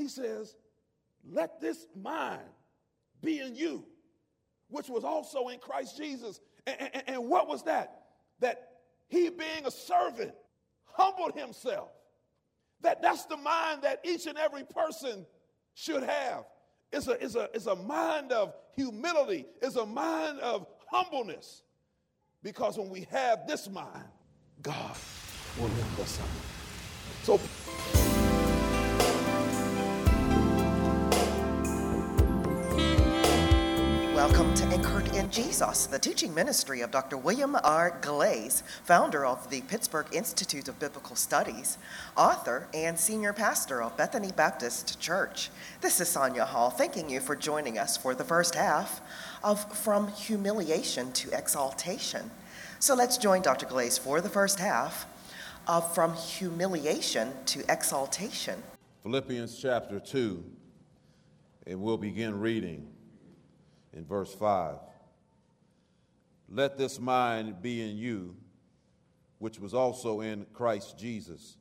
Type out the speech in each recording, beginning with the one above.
he says, let this mind be in you, which was also in Christ Jesus. And what was that? That he, being a servant, humbled himself. That's the mind that each and every person should have. Is a mind of humility, is a mind of humbleness. Because when we have this mind, God will lift us up. So welcome to Anchored in Jesus, the teaching ministry of Dr. William R. Glaze, founder of the Pittsburgh Institute of Biblical Studies, author and senior pastor of Bethany Baptist Church. This is Sonia Hall, thanking you for joining us for the first half of From Humiliation to Exaltation. So let's join Dr. Glaze for the first half of From Humiliation to Exaltation. Philippians chapter 2, and we'll begin reading in verse 5. Let this mind be in you, which was also in Christ Jesus,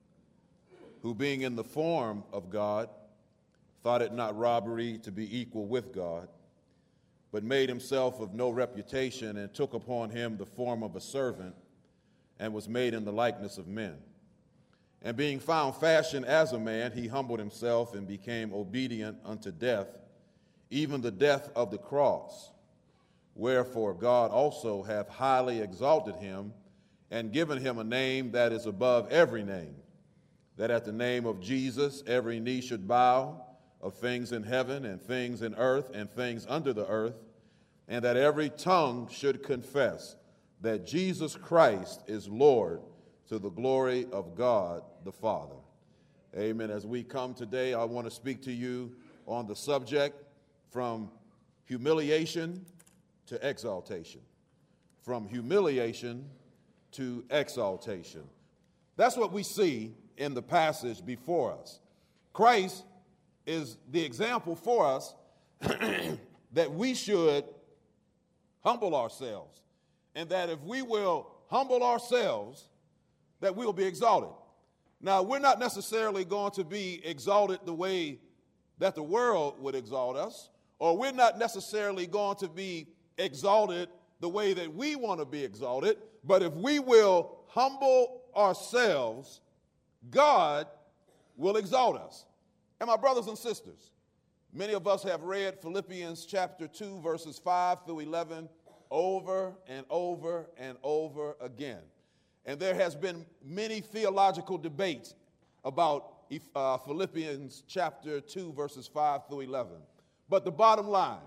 who being in the form of God, thought it not robbery to be equal with God, but made himself of no reputation, and took upon him the form of a servant, and was made in the likeness of men. And being found fashioned as a man, he humbled himself and became obedient unto death, even the death of the cross. Wherefore God also hath highly exalted him, and given him a name that is above every name, that at the name of Jesus every knee should bow, of things in heaven and things in earth and things under the earth, and that every tongue should confess that Jesus Christ is Lord, to the glory of God the Father. Amen. As we come today, I want to speak to you on the subject, from humiliation to exaltation. From humiliation to exaltation. That's what we see in the passage before us. Christ is the example for us that we should humble ourselves, and that if we will humble ourselves, that we will be exalted. Now, we're not necessarily going to be exalted the way that the world would exalt us, or we're not necessarily going to be exalted the way that we want to be exalted, but if we will humble ourselves, God will exalt us. And my brothers and sisters, many of us have read Philippians chapter 2, verses 5 through 11 over and over and over again. And there has been many theological debates about Philippians chapter 2, verses 5 through 11. But the bottom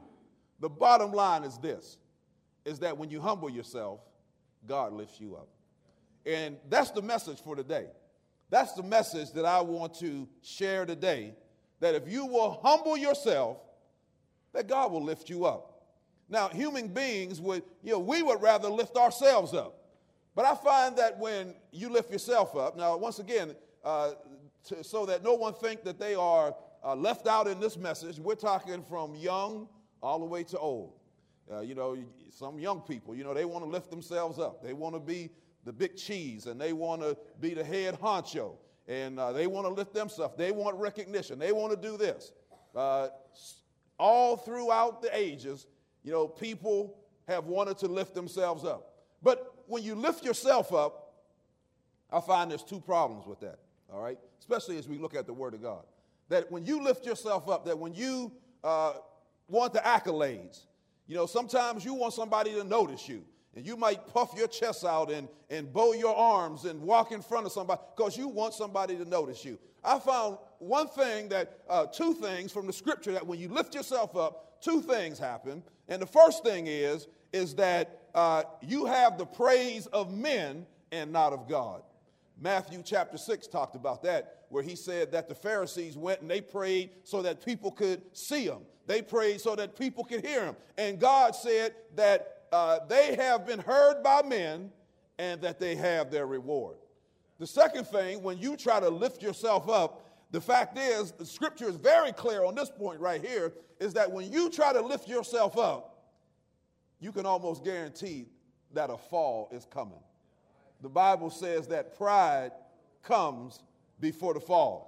line is this, is that when you humble yourself, God lifts you up. And that's the message for today. That's the message that I want to share today, that if you will humble yourself, that God will lift you up. Now, human beings we would rather lift ourselves up. But I find that when you lift yourself up, now, once again, so that no one think that they are left out in this message, we're talking from young all the way to old. Some young people, they want to lift themselves up. They want to be the big cheese, and they want to be the head honcho, and they want to lift themselves. They want recognition. They want to do this. All throughout the ages, people have wanted to lift themselves up. But when you lift yourself up, I find there's two problems with that, all right? Especially as we look at the Word of God. That when you lift yourself up, that when you want the accolades, sometimes you want somebody to notice you. And you might puff your chest out and bow your arms and walk in front of somebody because you want somebody to notice you. I found two things from the scripture, that when you lift yourself up, two things happen. And the first thing is that you have the praise of men and not of God. Matthew chapter 6 talked about that, where he said that the Pharisees went and they prayed so that people could see them. They prayed so that people could hear them. And God said that they have been heard by men and that they have their reward. The second thing, when you try to lift yourself up, the fact is, the scripture is very clear on this point right here, is that when you try to lift yourself up, you can almost guarantee that a fall is coming. The Bible says that pride comes before the fall.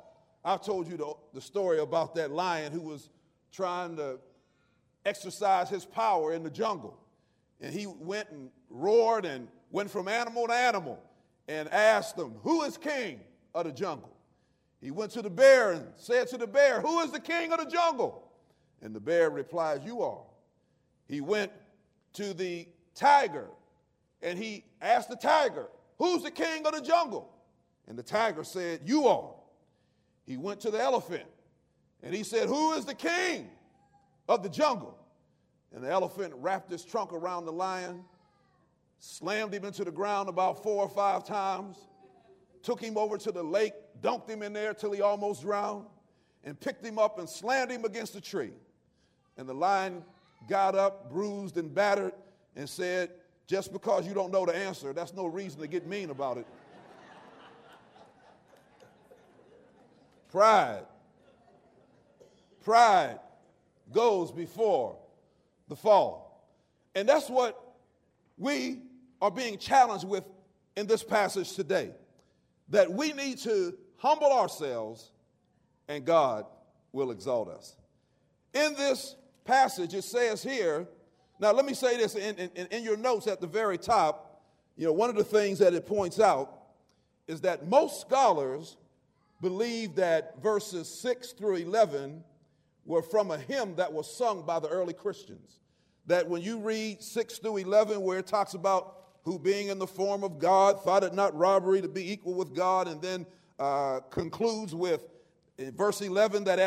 I've told you the story about that lion who was trying to exercise his power in the jungle. And he went and roared and went from animal to animal and asked them, who is king of the jungle? He went to the bear and said to the bear, who is the king of the jungle? And the bear replies, you are. He went to the tiger and he asked the tiger, who's the king of the jungle? And the tiger said, you are. He went to the elephant and he said, who is the king of the jungle? And the elephant wrapped his trunk around the lion, slammed him into the ground about 4 or 5 times, took him over to the lake, dunked him in there till he almost drowned, and picked him up and slammed him against a tree. And the lion got up, bruised and battered, and said, just because you don't know the answer, that's no reason to get mean about it. Pride goes before the fall. And that's what we are being challenged with in this passage today, that we need to humble ourselves and God will exalt us. In this passage, it says here, now let me say this in your notes at the very top, one of the things that it points out is that most scholars believe that verses 6 through 11 were from a hymn that was sung by the early Christians. That when you read 6 through 11, where it talks about who being in the form of God thought it not robbery to be equal with God, and then concludes with in verse 11 that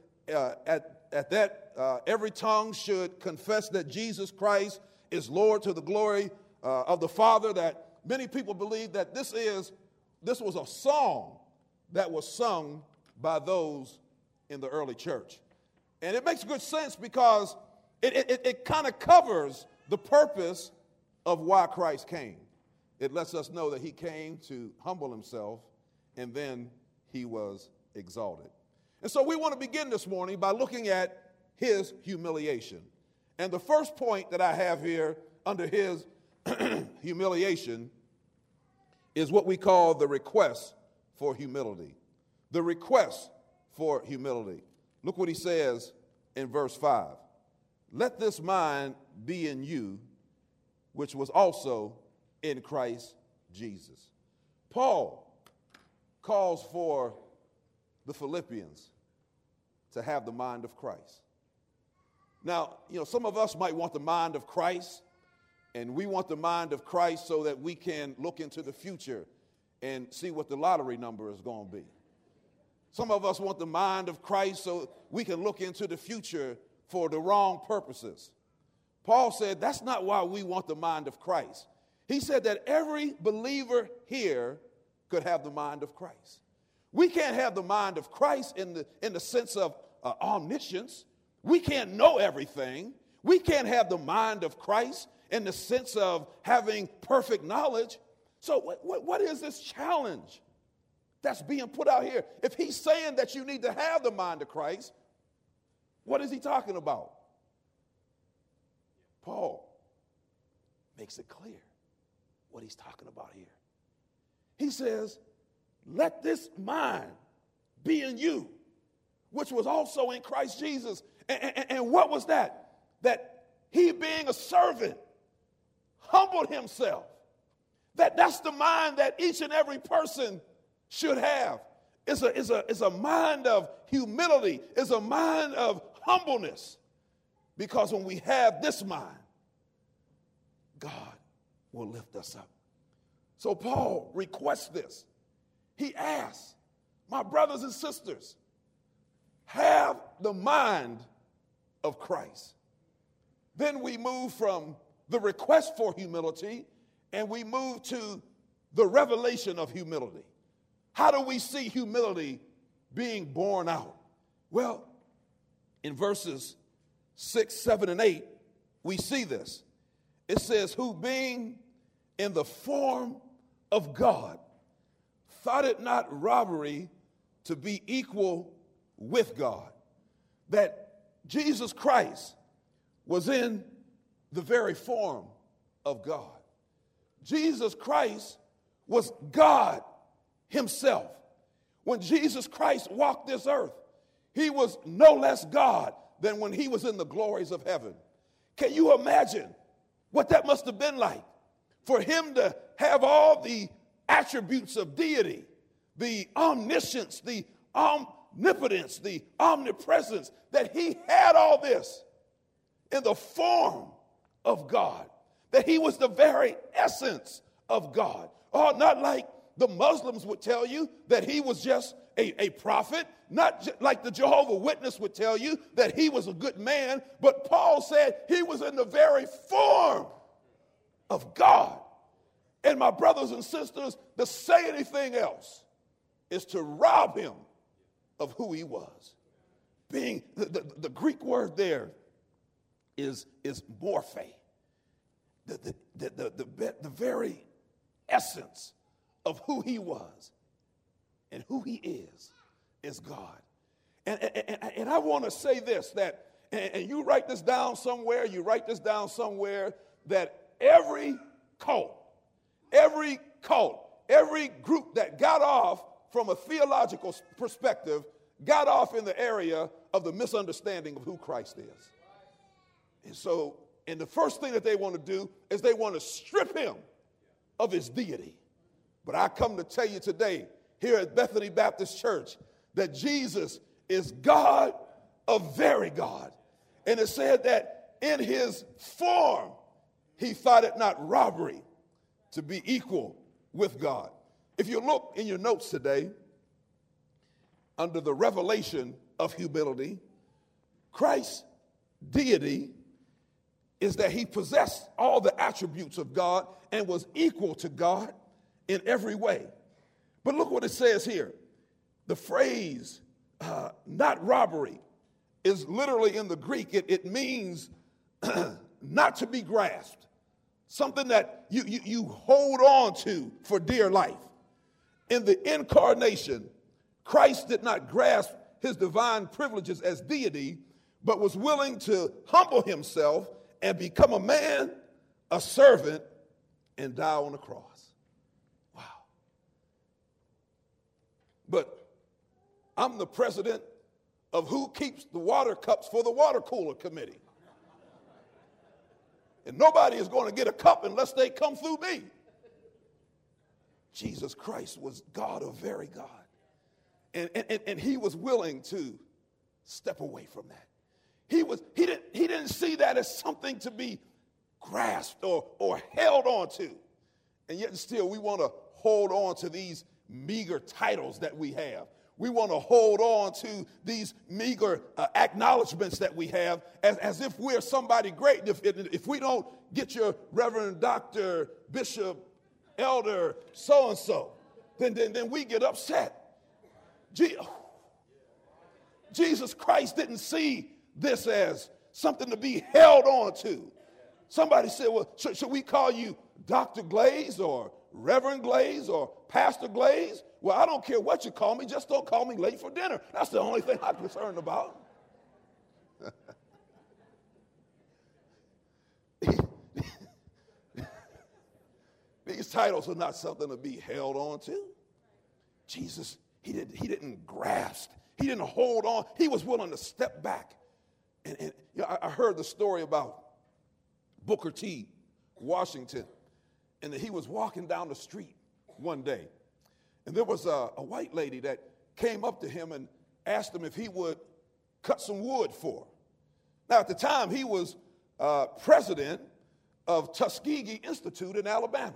at that every tongue should confess that Jesus Christ is Lord to the glory of the Father. That many people believe that this was a song that was sung by those in the early church. And it makes good sense because it kind of covers the purpose of why Christ came. It lets us know that he came to humble himself and then he was exalted. And so we want to begin this morning by looking at his humiliation. And the first point that I have here under his humiliation is what we call the request for humility. The request for humility. Look what he says in verse 5. Let this mind be in you, which was also in Christ Jesus. Paul calls for the Philippians to have the mind of Christ. Now, some of us might want the mind of Christ, and we want the mind of Christ so that we can look into the future and see what the lottery number is going to be. Some of us want the mind of Christ so we can look into the future for the wrong purposes. Paul said that's not why we want the mind of Christ. He said that every believer here could have the mind of Christ. We can't have the mind of Christ in the sense of omniscience. We can't know everything. We can't have the mind of Christ in the sense of having perfect knowledge. So what is this challenge that's being put out here? If he's saying that you need to have the mind of Christ, what is he talking about? Paul makes it clear what he's talking about here. He says, let this mind be in you, which was also in Christ Jesus. And what was that? That he, being a servant, humbled himself. That's the mind that each and every person should have. Is a mind of humility. Is a mind of humbleness. Because when we have this mind, God will lift us up. So Paul requests this. He asks, my brothers and sisters, have the mind of Christ. Then we move from the request for humility and we move to the revelation of humility. How do we see humility being born out? Well, in verses 6, 7, and 8, we see this. It says, who being in the form of God, thought it not robbery to be equal with God. That Jesus Christ was in the very form of God. Jesus Christ was God himself. when Jesus Christ walked this earth, he was no less God than when he was in the glories of heaven. Can you imagine what that must have been like for him to have all the attributes of deity, the omniscience, the omnipotence, the omnipresence, that he had all this in the form of God, that he was the very essence of God. Oh, not like the Muslims would tell you that he was just a prophet, not like the Jehovah's Witness would tell you that he was a good man, but Paul said he was in the very form of God. And my brothers and sisters, to say anything else is to rob him of who he was. Being the Greek word there is morphe, the very essence of who he was and who he is God. And I want to say this, that, and you write this down somewhere, that every cult, every group that got off from a theological perspective got off in the area of the misunderstanding of who Christ is. And the first thing that they want to do is they want to strip him of his deity. But I come to tell you today, here at Bethany Baptist Church, that Jesus is God, a very God. And it said that in his form, he thought it not robbery to be equal with God. If you look in your notes today, under the revelation of humility, Christ's deity is that he possessed all the attributes of God and was equal to God in every way. But look what it says here. The phrase, not robbery, is literally in the Greek. It means not to be grasped, something that you hold on to for dear life. In the incarnation, Christ did not grasp his divine privileges as deity, but was willing to humble himself and become a man, a servant, and die on the cross. Wow. But I'm the president of who keeps the water cups for the water cooler committee. And nobody is going to get a cup unless they come through me. Jesus Christ was God, a very God. And he was willing to step away from that. He didn't see that as something to be grasped or held on to. And yet still we want to hold on to these meager titles that we have. We want to hold on to these meager acknowledgments that we have as if we're somebody great. If we don't get your Reverend Dr. Bishop, Elder, so-and-so, then we get upset. Jesus Christ didn't see this as something to be held on to. Somebody said, well, should we call you Dr. Glaze or Reverend Glaze or Pastor Glaze? Well, I don't care what you call me, just don't call me late for dinner. That's the only thing I'm concerned about. These titles are not something to be held on to. Jesus, he didn't grasp. He didn't hold on. He was willing to step back. And I heard the story about Booker T. Washington, and that he was walking down the street one day, and there was a white lady that came up to him and asked him if he would cut some wood for her. Now, at the time, he was president of Tuskegee Institute in Alabama.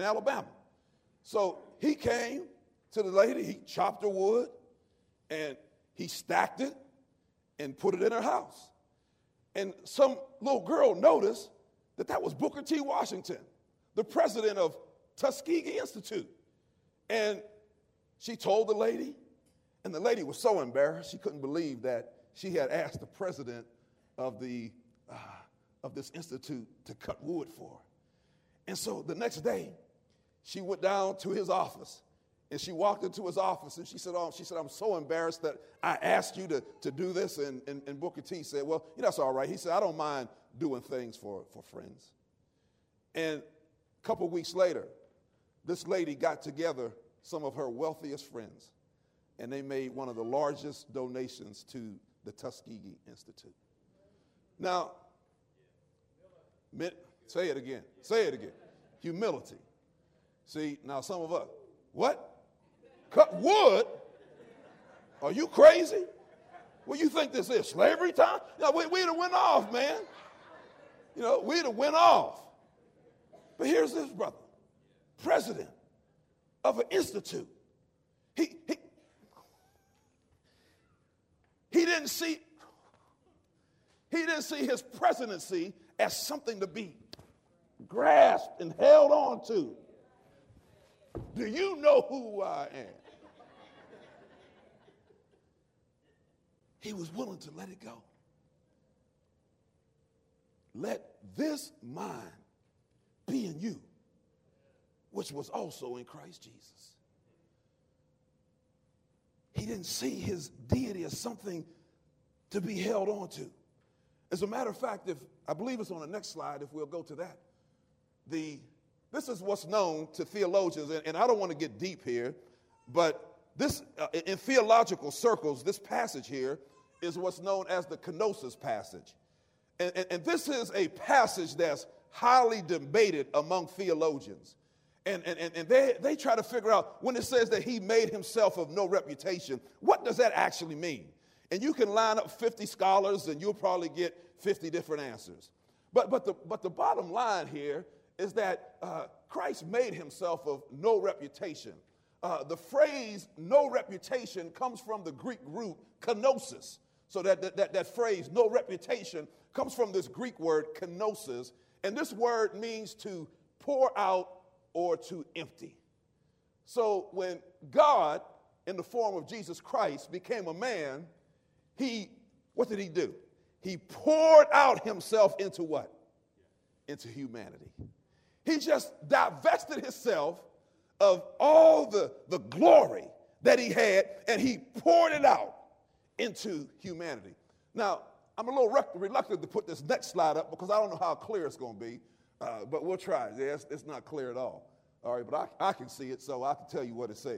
So he came to the lady, he chopped her wood, and he stacked it and put it in her house. And some little girl noticed that was Booker T. Washington, the president of Tuskegee Institute. And she told the lady, and the lady was so embarrassed, she couldn't believe that she had asked the president of this institute to cut wood for her. And so the next day, she went down to his office, and she walked into his office, and she said, I'm so embarrassed that I asked you to do this. And Booker T said, well, that's all right. He said, I don't mind doing things for friends. And a couple weeks later, this lady got together some of her wealthiest friends, and they made one of the largest donations to the Tuskegee Institute. Now, say it again. Say it again. Humility. See, now some of us, what? Cut wood? Are you crazy? What do you think this is, slavery time? No, we'd have went off, man. You know, we'd have went off. But here's this brother, president of an institute. He didn't see his presidency as something to be grasped and held on to. Do you know who I am? He was willing to let it go. Let this mind be in you, which was also in Christ Jesus. He didn't see his deity as something to be held on to. As a matter of fact, I believe it's on the next slide, if we'll go to that. This is what's known to theologians, and I don't want to get deep here, but this in theological circles, this passage here is what's known as the kenosis passage. And this is a passage that's highly debated among theologians. And they try to figure out, when it says that he made himself of no reputation, what does that actually mean? And you can line up 50 scholars and you'll probably get 50 different answers. But the bottom line here is that Christ made himself of no reputation. The phrase no reputation comes from the Greek root kenosis. So that phrase, no reputation, comes from this Greek word kenosis. And this word means to pour out or to empty. So when God, in the form of Jesus Christ, became a man, what did he do? He poured out himself into what? Into humanity. He just divested himself of all the glory that he had, and he poured it out into humanity. Now, I'm a little reluctant to put this next slide up because I don't know how clear it's going to be, but we'll try. Yeah, it's not clear at all. All right, but I can see it, so I can tell you what it says.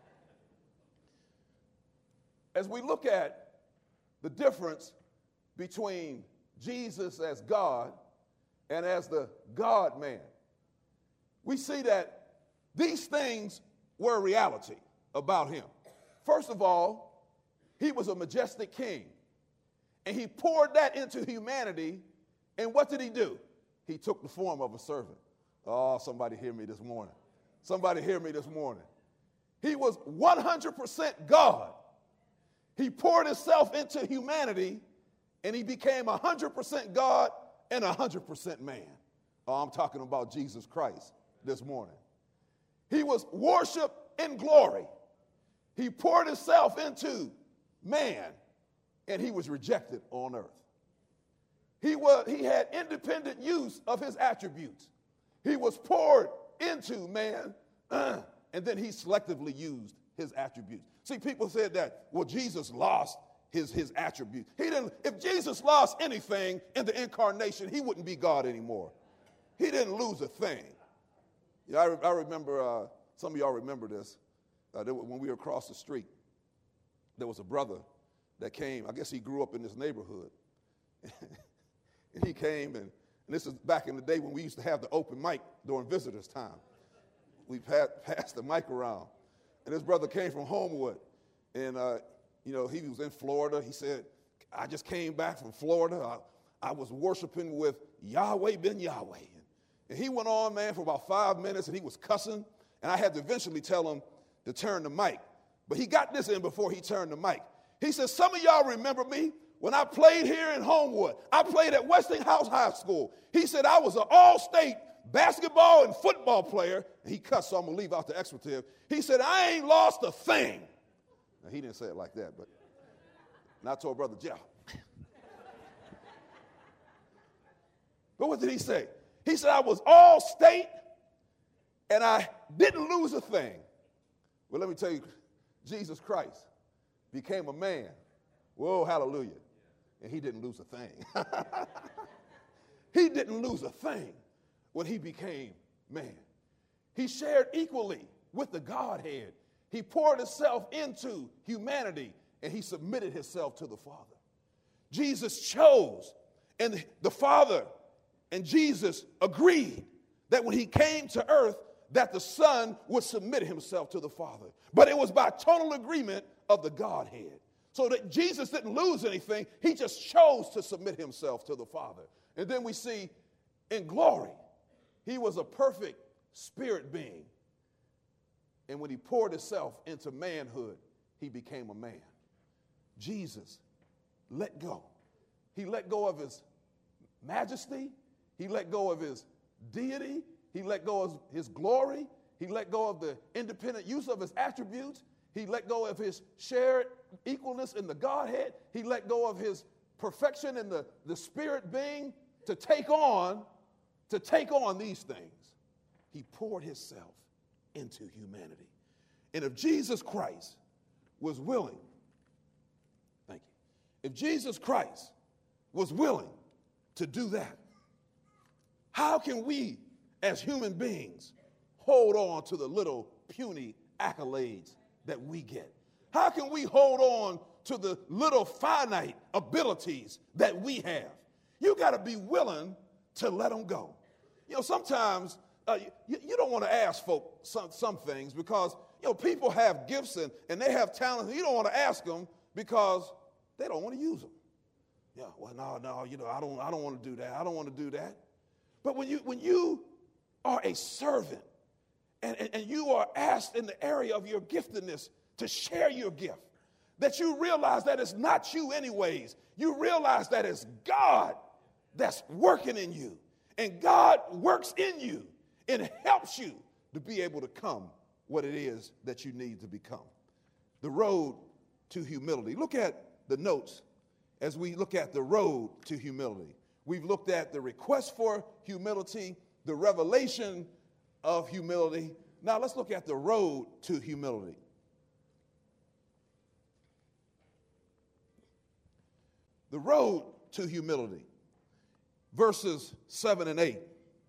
As we look at the difference between Jesus as God and as the God-man, we see that these things were a reality about him. First of all, he was a majestic king, and he poured that into humanity, and what did he do? He took the form of a servant. Oh, somebody hear me this morning. Somebody hear me this morning. He was 100% God. He poured himself into humanity, and he became 100% God and 100% man. Oh, I'm talking about Jesus Christ this morning. He was worshiped in glory. He poured himself into man, and he was rejected on earth. He had independent use of his attributes. He was poured into man, and then he selectively used his attributes. See, people said that, well, Jesus lost his attributes. He didn't. If Jesus lost anything in the incarnation, he wouldn't be God anymore. He didn't lose a thing. You know, I remember, some of y'all remember this, when we were across the street, there was a brother that came. I guess he grew up in this neighborhood. And he came, and this is back in the day when we used to have the open mic during visitors' time. We passed the mic around. And this brother came from Homewood. And, he was in Florida. He said, I just came back from Florida. I was worshiping with Yahweh ben Yahweh. And he went on, man, for about 5 minutes, and he was cussing. And I had to eventually tell him to turn the mic. But he got this in before he turned the mic. He said, some of y'all remember me when I played here in Homewood. I played at Westinghouse High School. He said I was an all-state basketball and football player. And he cussed, so I'm going to leave out the expletive. He said, I ain't lost a thing. Now, he didn't say it like that, but I told Brother Jeff. But what did he say? He said, I was all state, and I didn't lose a thing. Well, let me tell you, Jesus Christ became a man. Whoa, hallelujah. And he didn't lose a thing. He didn't lose a thing when he became man. He shared equally with the Godhead. He poured himself into humanity, and he submitted himself to the Father. Jesus chose, and the Father and Jesus agreed that when he came to earth, that the Son would submit himself to the Father. But it was by total agreement of the Godhead. So that Jesus didn't lose anything. He just chose to submit himself to the Father. And then we see in glory, he was a perfect spirit being. And when he poured himself into manhood, he became a man. Jesus let go. He let go of his majesty. He let go of his deity. He let go of his glory. He let go of the independent use of his attributes. He let go of his shared equalness in the Godhead. He let go of his perfection in the spirit being to take on these things. He poured himself into humanity. And if Jesus Christ was willing, thank you, if Jesus Christ was willing to do that, how can we as human beings hold on to the little puny accolades that we get? How can we hold on to the little finite abilities that we have? You got to be willing to let them go. You know, sometimes you don't want to ask folk some things because, you know, people have gifts and they have talents. And you don't want to ask them because they don't want to use them. Yeah, well, no, you know, I don't want to do that. I don't want to do that. But when you are a servant and you are asked in the area of your giftedness to share your gift, that you realize that it's not you anyways. You realize that it's God that's working in you. And God works in you and helps you to be able to become what it is that you need to become. The road to humility. Look at the notes as we look at the road to humility. We've looked at the request for humility, the revelation of humility. Now let's look at the road to humility. The road to humility. Verses 7 and 8.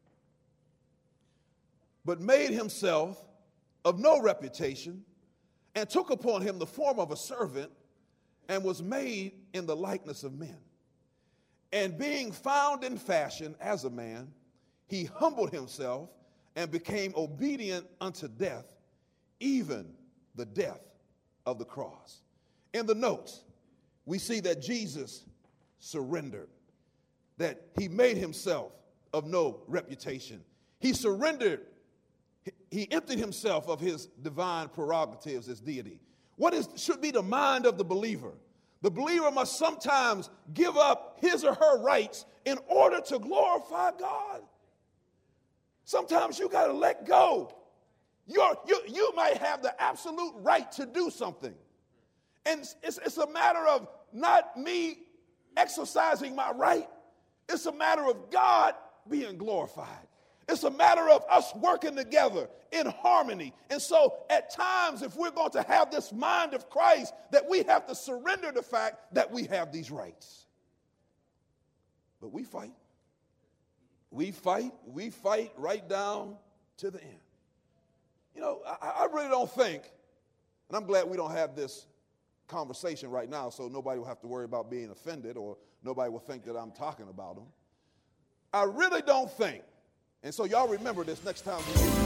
But made himself of no reputation, and took upon him the form of a servant, and was made in the likeness of men. And being found in fashion as a man, he humbled himself and became obedient unto death, even the death of the cross. In the notes, we see that Jesus surrendered, that he made himself of no reputation. He surrendered. He emptied himself of his divine prerogatives as deity. Should be the mind of the believer? The believer must sometimes give up his or her rights in order to glorify God. Sometimes you got to let go. You might have the absolute right to do something. And it's a matter of not me exercising my right. It's a matter of God being glorified. It's a matter of us working together in harmony. And so at times, if we're going to have this mind of Christ, that we have to surrender the fact that we have these rights. But we fight. We fight right down to the end. You know, I really don't think, and I'm glad we don't have this conversation right now so nobody will have to worry about being offended or nobody will think that I'm talking about them. I really don't think, and so y'all remember this next time we meet.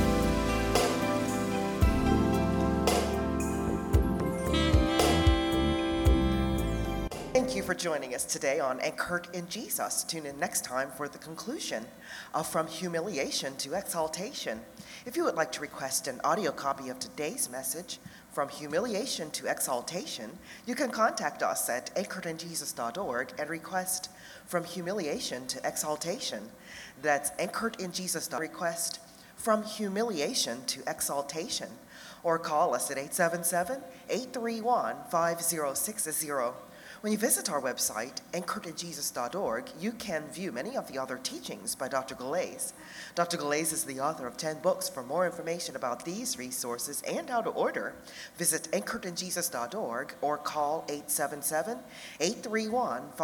Thank you for joining us today on Anchored in Jesus. Tune in next time for the conclusion of From Humiliation to Exaltation. If you would like to request an audio copy of today's message, From Humiliation to Exaltation, you can contact us at anchoredinjesus.org and request From Humiliation to Exaltation. That's anchoredinjesus.org. Request From Humiliation to Exaltation. Or call us at 877-831-5060. When you visit our website, anchoredinjesus.org, you can view many of the other teachings by Dr. Galais. Dr. Galais is the author of 10 books. For more information about these resources and how to order, visit anchoredinjesus.org or call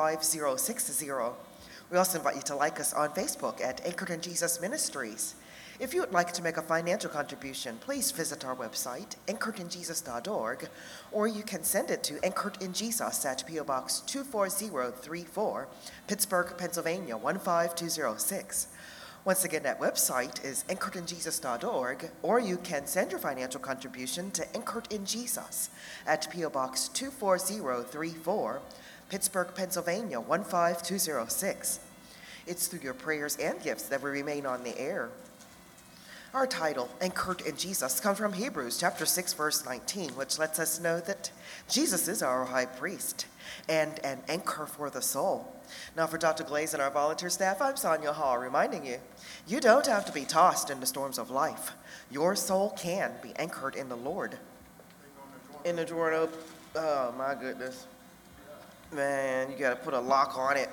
877-831-5060. We also invite you to like us on Facebook at Anchored in Jesus Ministries. If you would like to make a financial contribution, please visit our website, anchoredinjesus.org, or you can send it to Anchored in Jesus at P.O. Box 24034, Pittsburgh, Pennsylvania 15206. Once again, that website is anchoredinjesus.org, or you can send your financial contribution to Anchored in Jesus at P.O. Box 24034, Pittsburgh, Pennsylvania 15206. It's through your prayers and gifts that we remain on the air. Our title, Anchored in Jesus, comes from Hebrews chapter 6, verse 19, which lets us know that Jesus is our high priest and an anchor for the soul. Now for Dr. Glaze and our volunteer staff, I'm Sonia Hall, reminding you, you don't have to be tossed in the storms of life. Your soul can be anchored in the Lord. In the drawer, oh my goodness. Man, you gotta put a lock on it.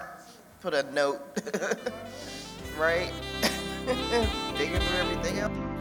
Put a note, right? Digging through everything else.